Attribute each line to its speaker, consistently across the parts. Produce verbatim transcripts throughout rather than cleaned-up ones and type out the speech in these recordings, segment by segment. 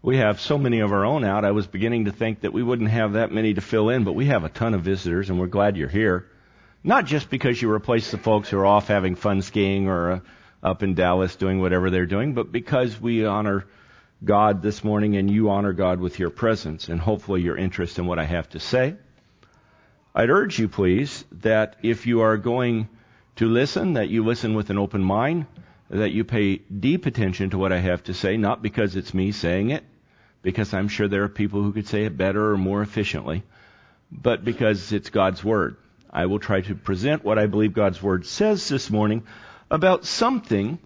Speaker 1: We have so many of our own out. I was beginning to think that we wouldn't have that many to fill in, but we have a ton of visitors, and we're glad you're here. Not just because you replace the folks who are off having fun skiing or uh, up in Dallas doing whatever they're doing, but because we honor God this morning and you honor God with your presence and hopefully your interest in what I have to say. I'd urge you, please, that if you are going to listen, that you listen with an open mind, that you pay deep attention to what I have to say, not because it's me saying it, because I'm sure there are people who could say it better or more efficiently, but because it's God's Word. I will try to present what I believe God's Word says this morning about something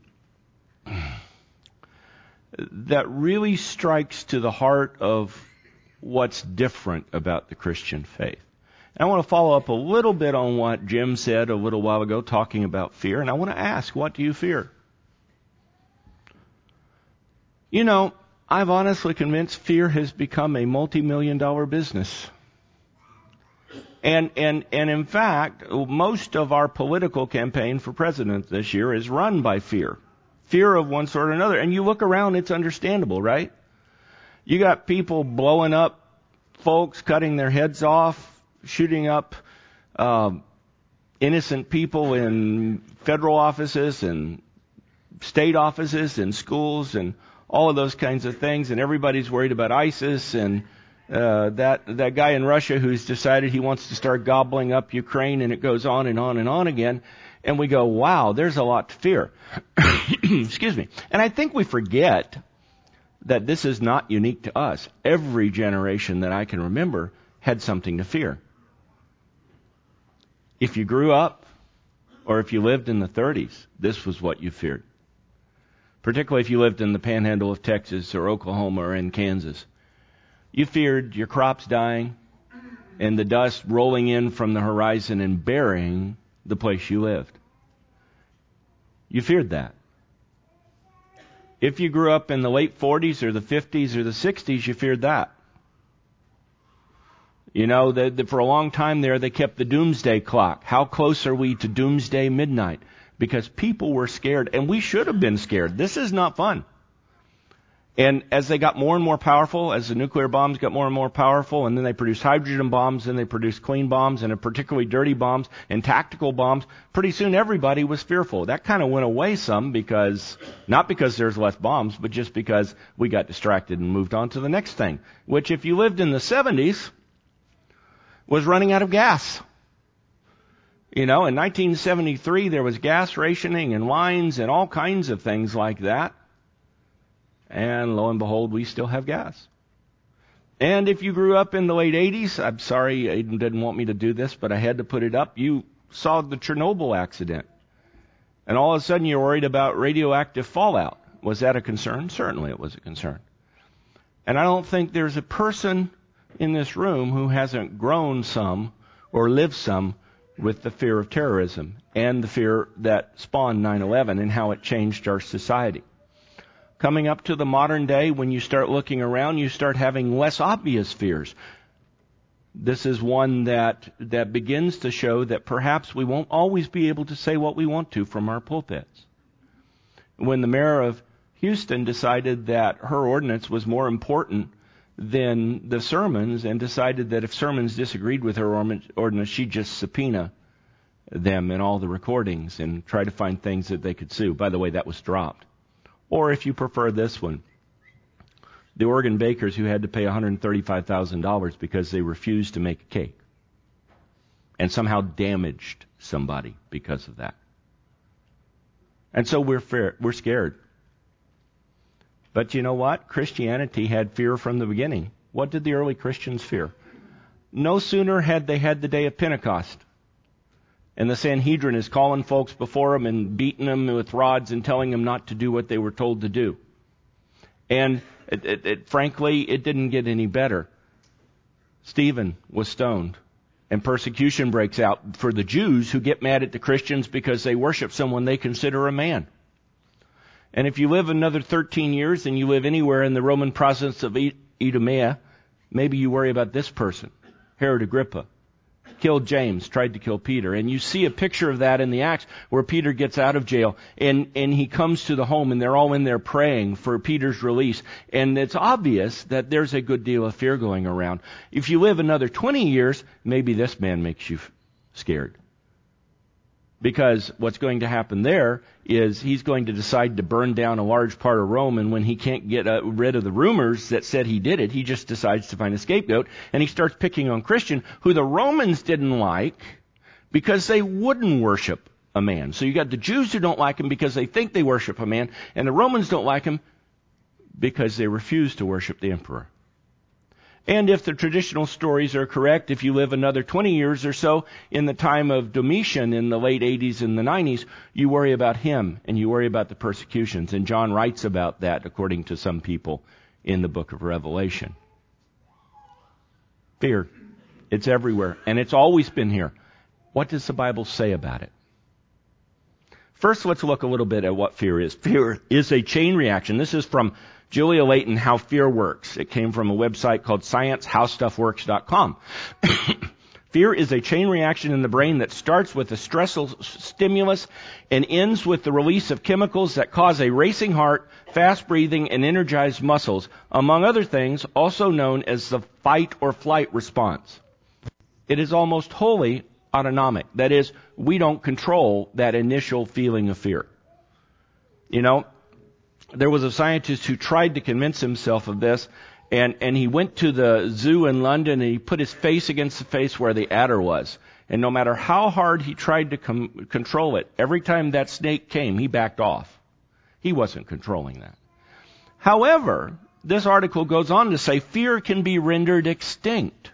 Speaker 1: that really strikes to the heart of what's different about the Christian faith. And I want to follow up a little bit on what Jim said a little while ago talking about fear, and I want to ask, what do you fear? You know, I've honestly convinced fear has become a multi-million dollar business. And, and, and in fact, most of our political campaign for president this year is run by fear. Fear of one sort or another. And you look around, it's understandable, right? You got people blowing up folks, cutting their heads off, shooting up uh, innocent people in federal offices and state offices and schools and all of those kinds of things. And everybody's worried about ISIS and uh, that that guy in Russia who's decided he wants to start gobbling up Ukraine, and it goes on and on and on again. And we go, wow, there's a lot to fear. Excuse me. And I think we forget that this is not unique to us. Every generation that I can remember had something to fear. If you grew up, or if you lived in the thirties, this was what you feared. Particularly if you lived in the panhandle of Texas or Oklahoma or in Kansas. You feared your crops dying and the dust rolling in from the horizon and burying the place you lived. You feared that. If you grew up in the late forties or the fifties or the sixties, you feared that. You know, the, the, for a long time there, they kept the doomsday clock. How close are we to doomsday midnight? Because people were scared, and we should have been scared. This is not fun. And as they got more and more powerful, as the nuclear bombs got more and more powerful, and then they produced hydrogen bombs, and they produced clean bombs, and particularly dirty bombs, and tactical bombs, pretty soon everybody was fearful. That kind of went away some because, not because there's less bombs, but just because we got distracted and moved on to the next thing, which if you lived in the seventies, was running out of gas. You know, in nineteen seventy-three, there was gas rationing and lines and all kinds of things like that. And lo and behold, we still have gas. And if you grew up in the late eighties, I'm sorry, Aiden didn't want me to do this, but I had to put it up. You saw the Chernobyl accident. And all of a sudden you're worried about radioactive fallout. Was that a concern? Certainly it was a concern. And I don't think there's a person in this room who hasn't grown some or lived some with the fear of terrorism and the fear that spawned nine eleven and how it changed our society. Coming up to the modern day, when you start looking around, you start having less obvious fears. This is one that that begins to show that perhaps we won't always be able to say what we want to from our pulpits. When the mayor of Houston decided that her ordinance was more important than the sermons and decided that if sermons disagreed with her ordinance, she'd just subpoena them in all the recordings and try to find things that they could sue. By the way, that was dropped. Or if you prefer this one, the Oregon bakers who had to pay one hundred thirty-five thousand dollars because they refused to make a cake and somehow damaged somebody because of that. And so we're fair, we're scared. But you know what? Christianity had fear from the beginning. What did the early Christians fear? No sooner had they had the day of Pentecost, and the Sanhedrin is calling folks before them and beating them with rods and telling them not to do what they were told to do. And it, it, it, frankly, it didn't get any better. Stephen was stoned, and persecution breaks out for the Jews who get mad at the Christians because they worship someone they consider a man. And if you live another thirteen years and you live anywhere in the Roman province of Idumea, maybe you worry about this person, Herod Agrippa. killed James, tried to kill Peter. And you see a picture of that in the Acts where Peter gets out of jail and, and he comes to the home and they're all in there praying for Peter's release. And it's obvious that there's a good deal of fear going around. If you live another twenty years, maybe this man makes you scared. Because what's going to happen there is he's going to decide to burn down a large part of Rome, and when he can't get uh, rid of the rumors that said he did it, he just decides to find a scapegoat, and he starts picking on Christian, who the Romans didn't like because they wouldn't worship a man. So you got the Jews who don't like him because they think they worship a man, and the Romans don't like him because they refuse to worship the emperor. And if the traditional stories are correct, if you live another twenty years or so, in the time of Domitian in the late eighties and the nineties, you worry about him and you worry about the persecutions. And John writes about that, according to some people, in the book of Revelation. Fear. It's everywhere. And it's always been here. What does the Bible say about it? First, let's look a little bit at what fear is. Fear is a chain reaction. This is from Julia Layton, How Fear Works. It came from a website called science how stuff works dot com. Fear is a chain reaction in the brain that starts with a stressful stimulus and ends with the release of chemicals that cause a racing heart, fast breathing, and energized muscles, among other things, also known as the fight or flight response. It is almost wholly autonomic. That is, we don't control that initial feeling of fear. You know, there was a scientist who tried to convince himself of this, and, and he went to the zoo in London and he put his face against the face where the adder was. And no matter how hard he tried to com- control it, every time that snake came, he backed off. He wasn't controlling that. However, this article goes on to say fear can be rendered extinct.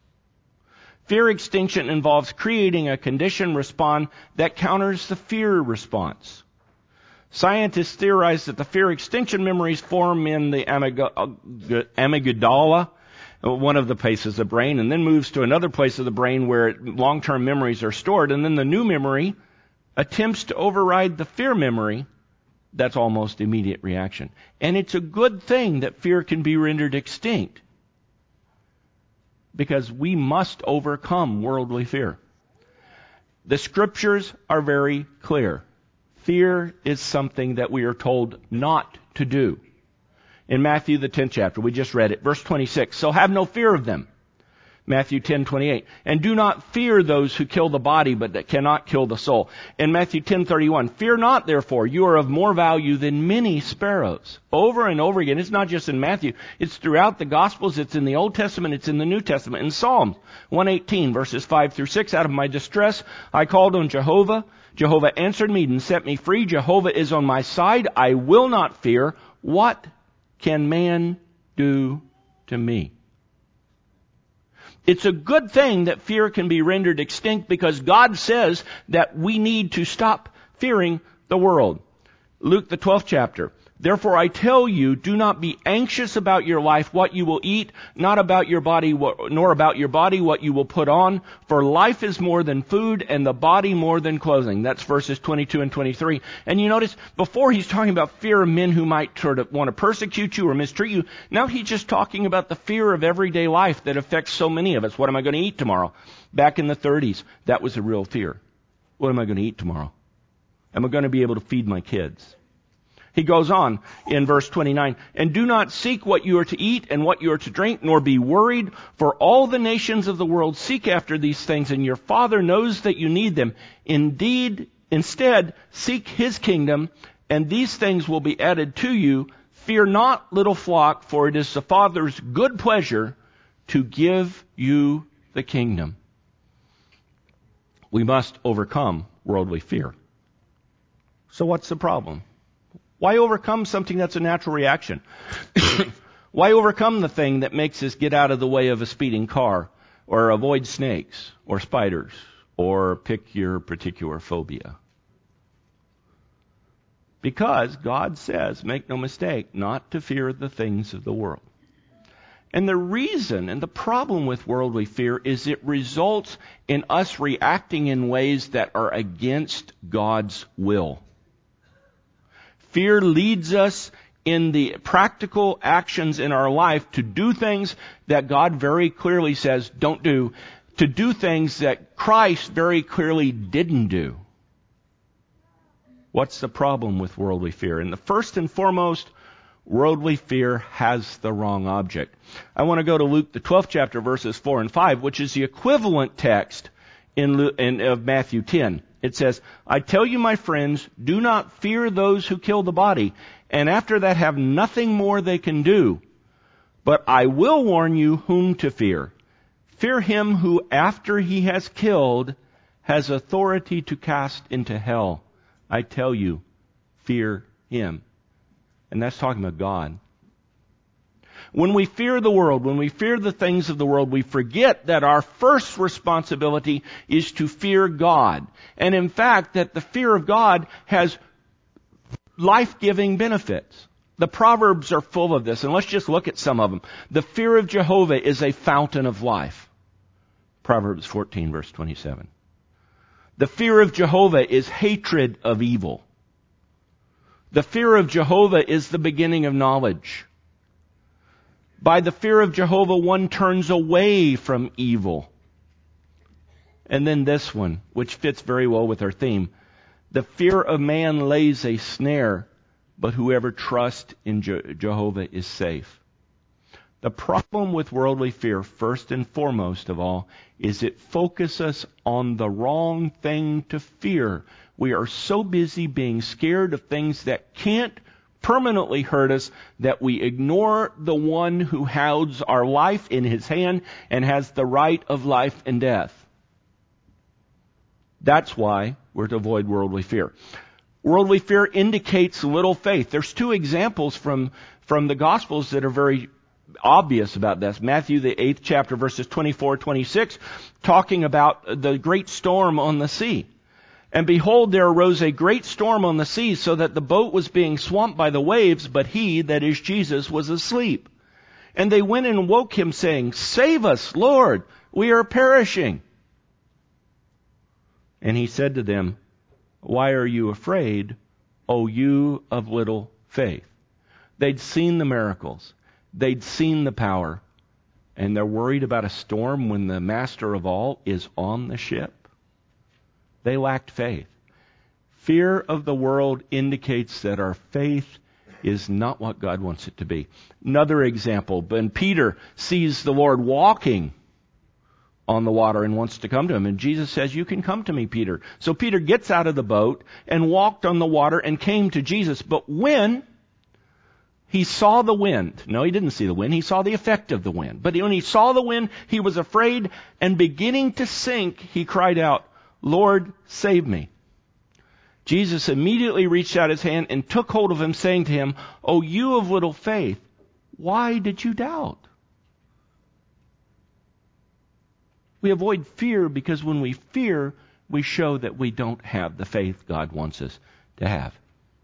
Speaker 1: Fear extinction involves creating a conditioned response that counters the fear response. Scientists theorize that the fear extinction memories form in the amygdala, one of the places of the brain, and then moves to another place of the brain where long-term memories are stored, and then the new memory attempts to override the fear memory. That's almost immediate reaction. And it's a good thing that fear can be rendered extinct, because we must overcome worldly fear. The scriptures are very clear. Fear is something that we are told not to do. In Matthew, the tenth chapter, we just read it, verse twenty-six. So have no fear of them. Matthew ten twenty-eight. And do not fear those who kill the body, but that cannot kill the soul. In Matthew ten thirty-one. Fear not, therefore, you are of more value than many sparrows. Over and over again. It's not just in Matthew. It's throughout the Gospels. It's in the Old Testament. It's in the New Testament. In Psalms one eighteen, verses five through six. Out of my distress, I called on Jehovah. Jehovah answered me and set me free. Jehovah is on my side. I will not fear. What can man do to me? It's a good thing that fear can be rendered extinct, because God says that we need to stop fearing the world. Luke, the twelfth chapter. Therefore I tell you, do not be anxious about your life, what you will eat, not about your body, nor about your body what you will put on. For life is more than food, and the body more than clothing. That's verses twenty-two and twenty-three. And you notice, before he's talking about fear of men who might sort of want to persecute you or mistreat you. Now he's just talking about the fear of everyday life that affects so many of us. What am I going to eat tomorrow? Back in the thirties, that was a real fear. What am I going to eat tomorrow? Am I going to be able to feed my kids? He goes on in verse twenty-nine, and do not seek what you are to eat and what you are to drink, nor be worried, for all the nations of the world seek after these things, and your Father knows that you need them. Indeed, instead, seek His kingdom, and these things will be added to you. Fear not, little flock, for it is the Father's good pleasure to give you the kingdom. We must overcome worldly fear. So what's the problem? Why overcome something that's a natural reaction? Why overcome the thing that makes us get out of the way of a speeding car, or avoid snakes, or spiders, or pick your particular phobia? Because God says, make no mistake, not to fear the things of the world. And the reason and the problem with worldly fear is it results in us reacting in ways that are against God's will. Fear leads us in the practical actions in our life to do things that God very clearly says don't do, to do things that Christ very clearly didn't do. What's the problem with worldly fear? And the first and foremost, worldly fear has the wrong object. I want to go to Luke, the twelfth chapter, verses four and five, which is the equivalent text in, Luke, in of Matthew ten. It says, I tell you, my friends, do not fear those who kill the body, and after that have nothing more they can do. But I will warn you whom to fear. Fear him who, after he has killed, has authority to cast into hell. I tell you, fear him. And that's talking about God. When we fear the world, when we fear the things of the world, we forget that our first responsibility is to fear God. And in fact, that the fear of God has life-giving benefits. The Proverbs are full of this, and let's just look at some of them. The fear of Jehovah is a fountain of life. Proverbs fourteen, verse twenty-seven. The fear of Jehovah is hatred of evil. The fear of Jehovah is the beginning of knowledge. By the fear of Jehovah, one turns away from evil. And then this one, which fits very well with our theme. The fear of man lays a snare, but whoever trusts in Je- Jehovah is safe. The problem with worldly fear, first and foremost of all, is it focuses us on the wrong thing to fear. We are so busy being scared of things that can't permanently hurt us that we ignore the one who holds our life in his hand and has the right of life and death. That's why we're to avoid worldly fear. Worldly fear indicates little faith. There's two examples from, from the Gospels that are very obvious about this. Matthew, the eighth chapter, verses twenty-four, twenty-six, talking about the great storm on the sea. And behold, there arose a great storm on the sea, so that the boat was being swamped by the waves, but he, that is Jesus, was asleep. And they went and woke him, saying, Save us, Lord, we are perishing. And he said to them, Why are you afraid, O you of little faith? They'd seen the miracles. They'd seen the power. And they're worried about a storm when the master of all is on the ship. They lacked faith. Fear of the world indicates that our faith is not what God wants it to be. Another example, when Peter sees the Lord walking on the water and wants to come to him, and Jesus says, You can come to me, Peter. So Peter gets out of the boat and walked on the water and came to Jesus. But when he saw the wind, no, he didn't see the wind, he saw the effect of the wind. But when he saw the wind, he was afraid, and beginning to sink, he cried out, Lord, save me. Jesus immediately reached out his hand and took hold of him, saying to him, O you of little faith, why did you doubt? We avoid fear because when we fear, we show that we don't have the faith God wants us to have.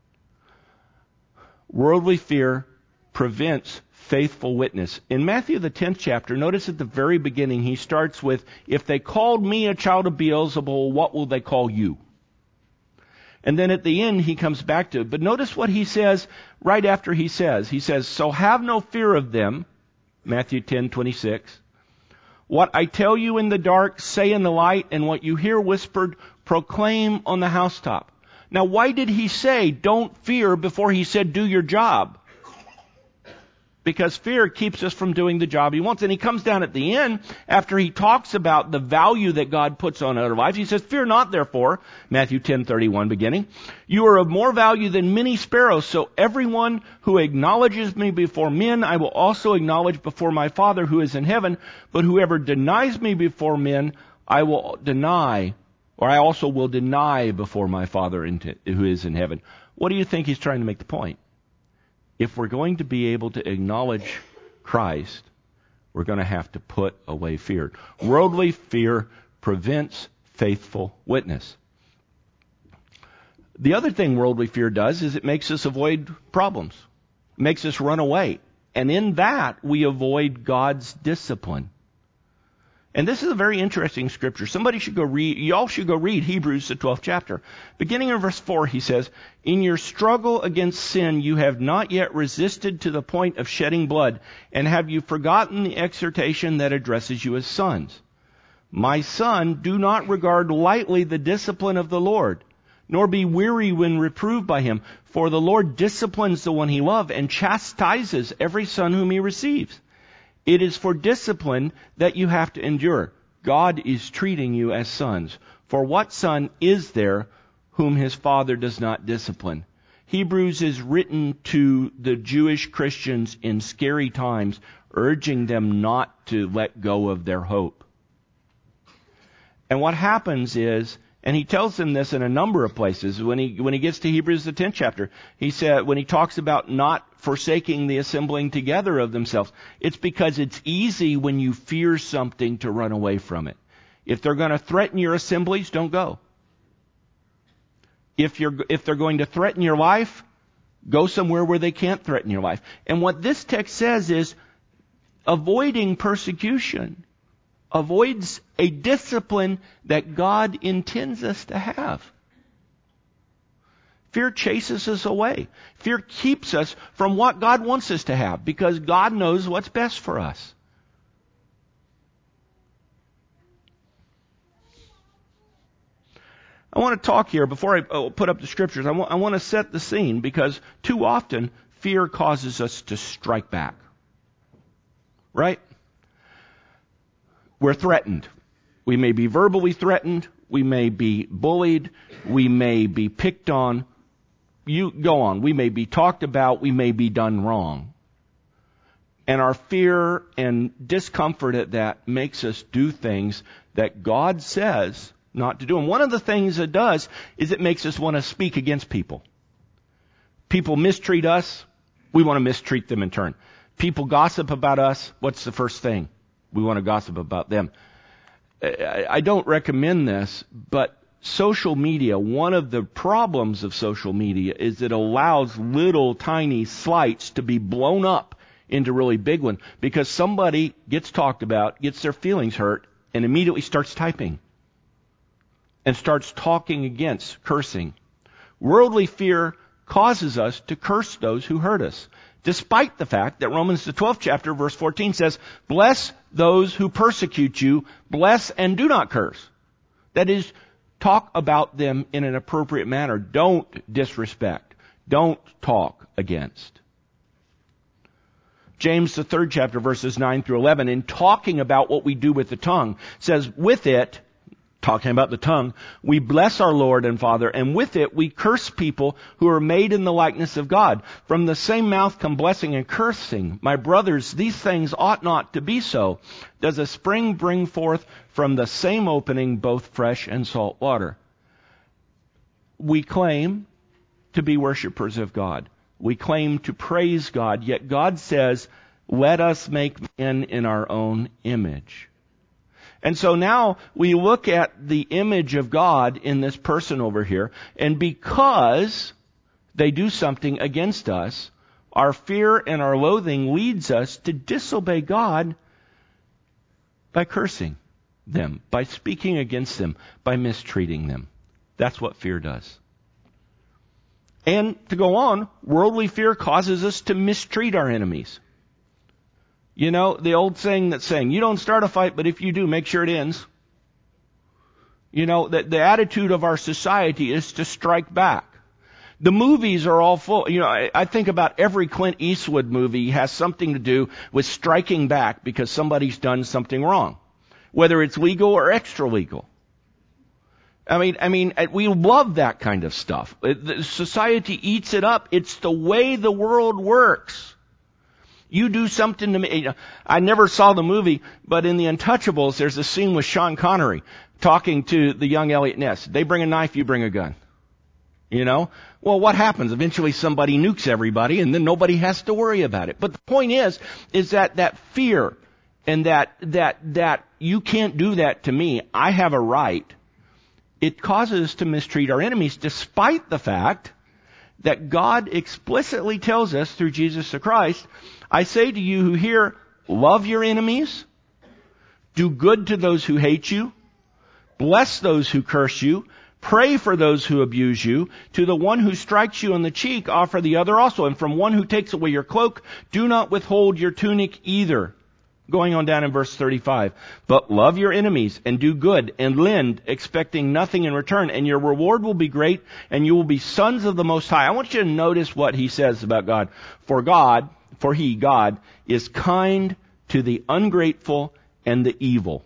Speaker 1: Worldly fear prevents faithful witness. In Matthew, the tenth chapter, notice at the very beginning, he starts with, If they called me a child of Beelzebul, what will they call you? And then at the end, he comes back to it. But notice what he says right after he says. He says, So have no fear of them, Matthew ten, twenty-six. What I tell you in the dark, say in the light, and what you hear whispered, proclaim on the housetop. Now, why did he say, don't fear, before he said, do your job? Because fear keeps us from doing the job he wants. And he comes down at the end, after he talks about the value that God puts on our lives. He says, Fear not, therefore, Matthew ten, thirty-one beginning. You are of more value than many sparrows. So everyone who acknowledges me before men, I will also acknowledge before my Father who is in heaven. But whoever denies me before men, I will deny, or I also will deny before my Father who is in heaven. What do you think he's trying to make the point? If we're going to be able to acknowledge Christ, we're going to have to put away fear. Worldly fear prevents faithful witness. The other thing worldly fear does is it makes us avoid problems. It makes us run away. And in that, we avoid God's discipline. And this is a very interesting scripture. Somebody should go read, y'all should go read Hebrews, the twelfth chapter. Beginning in verse four, he says, In your struggle against sin, you have not yet resisted to the point of shedding blood, and have you forgotten the exhortation that addresses you as sons? My son, do not regard lightly the discipline of the Lord, nor be weary when reproved by him. For the Lord disciplines the one he loves and chastises every son whom he receives. It is for discipline that you have to endure. God is treating you as sons. For what son is there whom his father does not discipline? Hebrews is written to the Jewish Christians in scary times, urging them not to let go of their hope. And what happens is, and he tells them this in a number of places, when he when he gets to Hebrews the tenth chapter, he said, when he talks about not forsaking the assembling together of themselves, it's because it's easy when you fear something to run away from it. If they're going to threaten your assemblies, don't go. If you're if they're going to threaten your life, go somewhere where they can't threaten your life. And what this text says is, avoiding persecution avoids a discipline that God intends us to have. Fear chases us away. Fear keeps us from what God wants us to have, because God knows what's best for us. I want to talk here, before I put up the scriptures, I want, I want to set the scene, because too often fear causes us to strike back. Right? We're threatened. We may be verbally threatened. We may be bullied. We may be picked on. You go on. We may be talked about. We may be done wrong. And our fear and discomfort at that makes us do things that God says not to do. And one of the things it does is it makes us want to speak against people. People mistreat us. We want to mistreat them in turn. People gossip about us. What's the first thing? We want to gossip about them. I don't recommend this, but social media, one of the problems of social media is it allows little tiny slights to be blown up into really big one, because somebody gets talked about, gets their feelings hurt, and immediately starts typing and starts talking against, cursing. Worldly fear causes us to curse those who hurt us, despite the fact that Romans the twelfth chapter, verse fourteen says, bless those who persecute you, bless and do not curse. That is, talk about them in an appropriate manner. Don't disrespect. Don't talk against. James the third chapter, verses nine through eleven, in talking about what we do with the tongue, says, with it, talking about the tongue, we bless our Lord and Father, and with it we curse people who are made in the likeness of God. From the same mouth come blessing and cursing. My brothers, these things ought not to be so. Does a spring bring forth from the same opening both fresh and salt water? We claim to be worshipers of God. We claim to praise God, yet God says, let us make man in our own image. And so now we look at the image of God in this person over here, and because they do something against us, our fear and our loathing leads us to disobey God by cursing them, by speaking against them, by mistreating them. That's what fear does. And to go on, worldly fear causes us to mistreat our enemies. You know, the old saying that's saying, you don't start a fight, but if you do, make sure it ends. You know, the, the attitude of our society is to strike back. The movies are all full. You know, I, I think about every Clint Eastwood movie has something to do with striking back because somebody's done something wrong, whether it's legal or extra legal. I mean, I mean, we love that kind of stuff. The society eats it up. It's the way the world works. You do something to me. I never saw the movie, but in The Untouchables, there's a scene with Sean Connery talking to the young Elliot Ness. They bring a knife, you bring a gun. You know? Well, what happens? Eventually somebody nukes everybody, and then nobody has to worry about it. But the point is, is that that fear and that, that, that you can't do that to me, I have a right, it causes us to mistreat our enemies, despite the fact that God explicitly tells us through Jesus the Christ, I say to you who hear, love your enemies, do good to those who hate you, bless those who curse you, pray for those who abuse you, to the one who strikes you on the cheek, offer the other also, and from one who takes away your cloak, do not withhold your tunic either. Going on down in verse thirty-five. But love your enemies and do good and lend, expecting nothing in return, and your reward will be great, and you will be sons of the Most High. I want you to notice what he says about God. For God, for he, God, is kind to the ungrateful and the evil.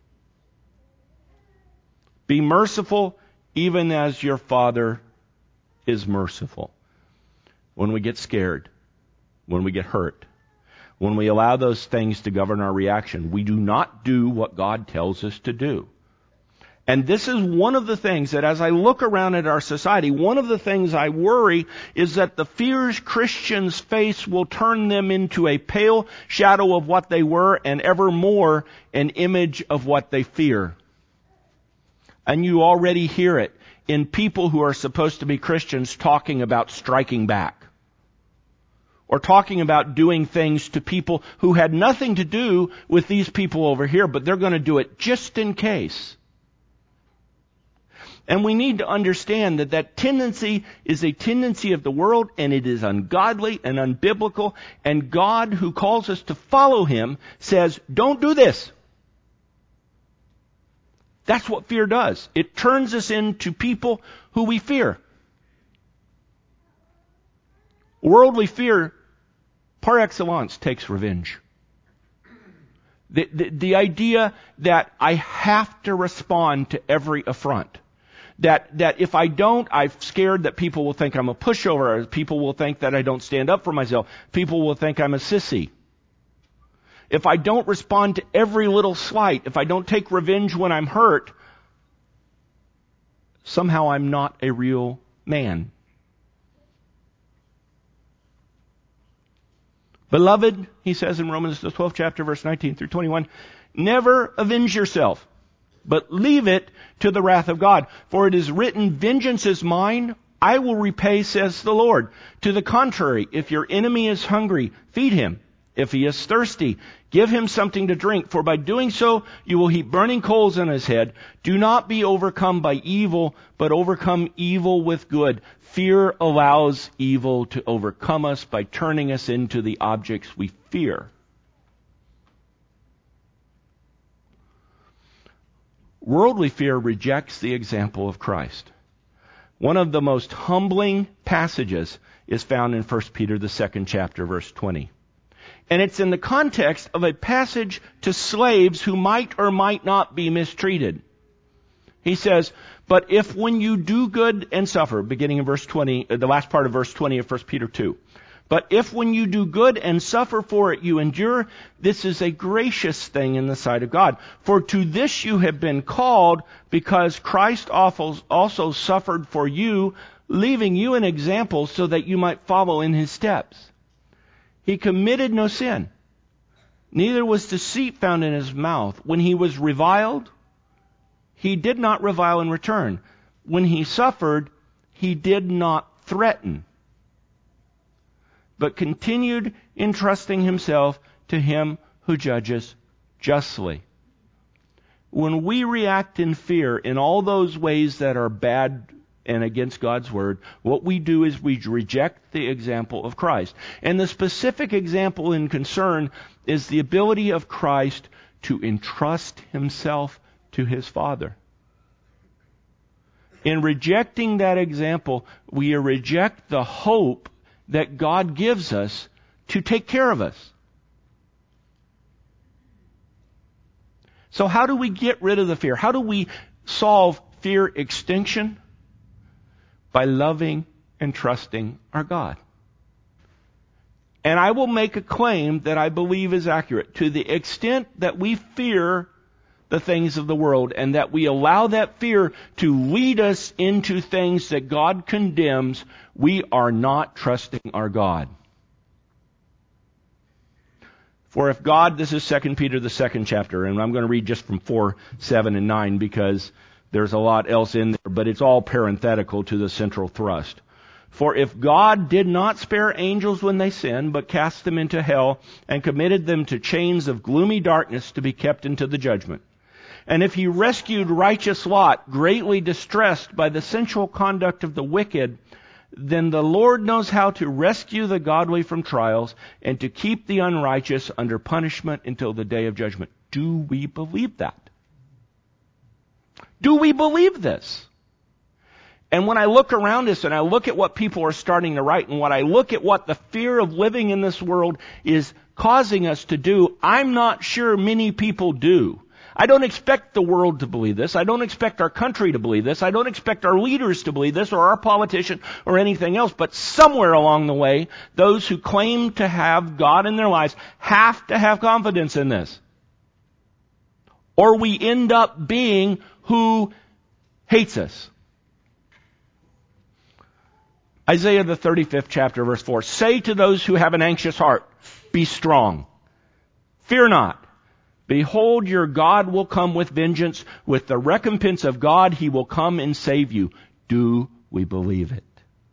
Speaker 1: Be merciful even as your Father is merciful. When we get scared, when we get hurt, when we allow those things to govern our reaction, we do not do what God tells us to do. And this is one of the things that as I look around at our society, one of the things I worry is that the fears Christians face will turn them into a pale shadow of what they were and ever more an image of what they fear. And you already hear it in people who are supposed to be Christians talking about striking back. Or talking about doing things to people who had nothing to do with these people over here, but they're going to do it just in case. And we need to understand that that tendency is a tendency of the world, and it is ungodly and unbiblical. And God, who calls us to follow Him, says, don't do this. That's what fear does. It turns us into people who we fear. Worldly fear, par excellence, takes revenge. The, the, the idea that I have to respond to every affront. That, that if I don't, I'm scared that people will think I'm a pushover. Or people will think that I don't stand up for myself. People will think I'm a sissy. If I don't respond to every little slight, if I don't take revenge when I'm hurt, somehow I'm not a real man. Beloved, he says in Romans the twelfth chapter, verse nineteen through twenty-one, never avenge yourself, but leave it to the wrath of God. For it is written, vengeance is mine, I will repay, says the Lord. To the contrary, if your enemy is hungry, feed him. If he is thirsty, give him something to drink, for by doing so you will heap burning coals on his head. Do not be overcome by evil, but overcome evil with good. Fear allows evil to overcome us by turning us into the objects we fear. Worldly fear rejects the example of Christ. One of the most humbling passages is found in First Peter, the second chapter, verse twenty. And it's in the context of a passage to slaves who might or might not be mistreated. He says, but if when you do good and suffer, beginning in verse twenty, the last part of verse twenty of First Peter two, but if when you do good and suffer for it you endure, this is a gracious thing in the sight of God. For to this you have been called, because Christ also suffered for you, leaving you an example so that you might follow in His steps. He committed no sin, neither was deceit found in His mouth. When He was reviled, He did not revile in return. When He suffered, He did not threaten, but continued entrusting Himself to Him who judges justly. When we react in fear in all those ways that are bad and against God's Word, what we do is we reject the example of Christ. And the specific example in concern is the ability of Christ to entrust Himself to His Father. In rejecting that example, we reject the hope that God gives us to take care of us. So how do we get rid of the fear? How do we solve fear extinction? By loving and trusting our God. And I will make a claim that I believe is accurate. To the extent that we fear the things of the world and that we allow that fear to lead us into things that God condemns, we are not trusting our God. For if God, this is Second Peter, the second chapter, and I'm going to read just from four, seven, and nine because there's a lot else in there, but it's all parenthetical to the central thrust. For if God did not spare angels when they sinned, but cast them into hell and committed them to chains of gloomy darkness to be kept into the judgment, and if He rescued righteous Lot, greatly distressed by the sensual conduct of the wicked, then the Lord knows how to rescue the godly from trials and to keep the unrighteous under punishment until the day of judgment. Do we believe that? Do we believe this? And when I look around us and I look at what people are starting to write and when I look at what the fear of living in this world is causing us to do, I'm not sure many people do. I don't expect the world to believe this. I don't expect our country to believe this. I don't expect our leaders to believe this or our politician or anything else. But somewhere along the way, those who claim to have God in their lives have to have confidence in this. Or we end up being who hates us. Isaiah the thirty-fifth chapter, verse four. Say to those who have an anxious heart, be strong. Fear not. Behold, your God will come with vengeance. With the recompense of God, He will come and save you. Do we believe it?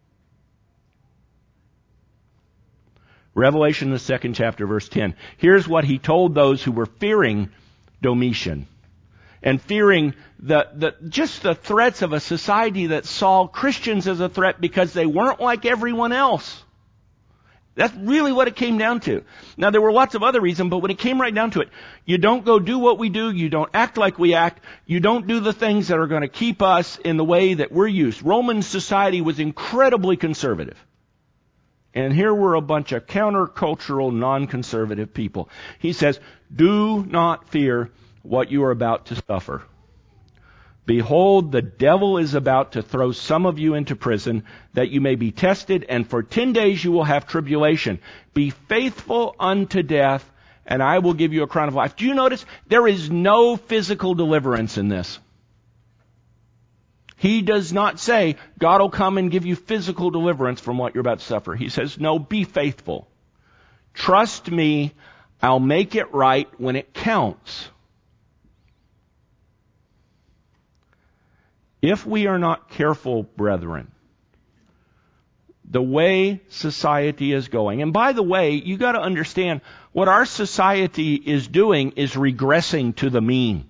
Speaker 1: Revelation, the second chapter, verse ten. Here's what He told those who were fearing Domitian and fearing the, the just the threats of a society that saw Christians as a threat because they weren't like everyone else. That's really what it came down to. Now, there were lots of other reasons, but when it came right down to it, you don't go do what we do, you don't act like we act, you don't do the things that are going to keep us in the way that we're used. Roman society was incredibly conservative. And here were a bunch of countercultural, non-conservative people. He says, do not fear what you are about to suffer. Behold, the devil is about to throw some of you into prison, that you may be tested, and for ten days you will have tribulation. Be faithful unto death, and I will give you a crown of life. Do you notice? There is no physical deliverance in this. He does not say, God will come and give you physical deliverance from what you're about to suffer. He says, no, be faithful. Trust me, I'll make it right when it counts. If we are not careful, brethren, the way society is going, and by the way, you got to understand, what our society is doing is regressing to the mean.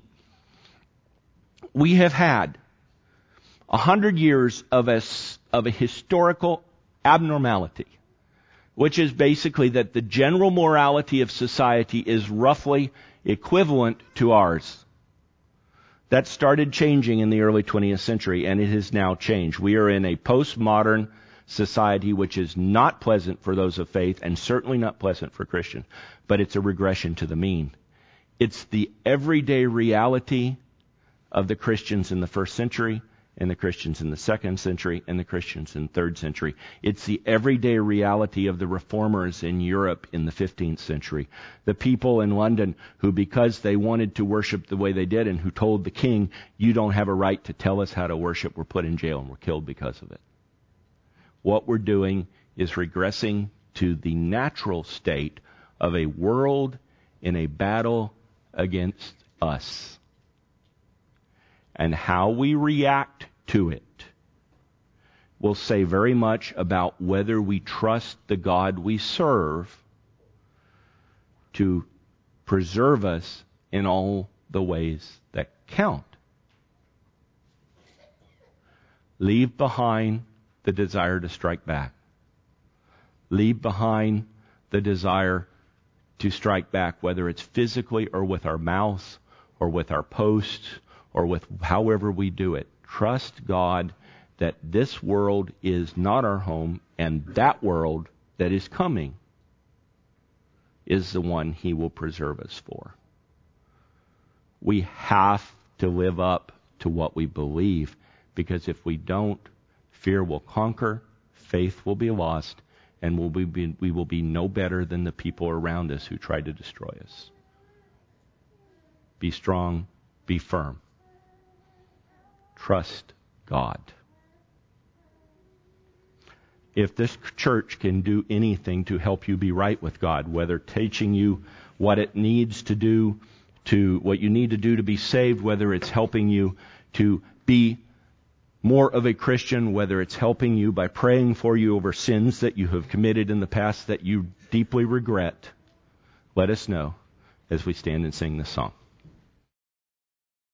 Speaker 1: We have had a hundred years of a, of a historical abnormality, which is basically that the general morality of society is roughly equivalent to ours. That started changing in the early twentieth century, and it has now changed. We are in a postmodern society which is not pleasant for those of faith and certainly not pleasant for Christians, but it's a regression to the mean. It's the everyday reality of the Christians in the first century and the Christians in the second century and the Christians in the third century. It's the everyday reality of the reformers in Europe in the fifteenth century. The people in London who, because they wanted to worship the way they did and who told the king, you don't have a right to tell us how to worship, were put in jail and were killed because of it. What we're doing is regressing to the natural state of a world in a battle against us. And how we react to it will say very much about whether we trust the God we serve to preserve us in all the ways that count. Leave behind the desire to strike back. Leave behind the desire to strike back, whether it's physically or with our mouths or with our posts or with however we do it. Trust God that this world is not our home, and that world that is coming is the one He will preserve us for. We have to live up to what we believe, because if we don't, fear will conquer, faith will be lost, and we'll be, we will be no better than the people around us who tried to destroy us. Be strong, be firm. Trust God. If this church can do anything to help you be right with God, whether teaching you what it needs to do, to what you need to do to be saved, whether it's helping you to be more of a Christian, whether it's helping you by praying for you over sins that you have committed in the past that you deeply regret, let us know as we stand and sing this song.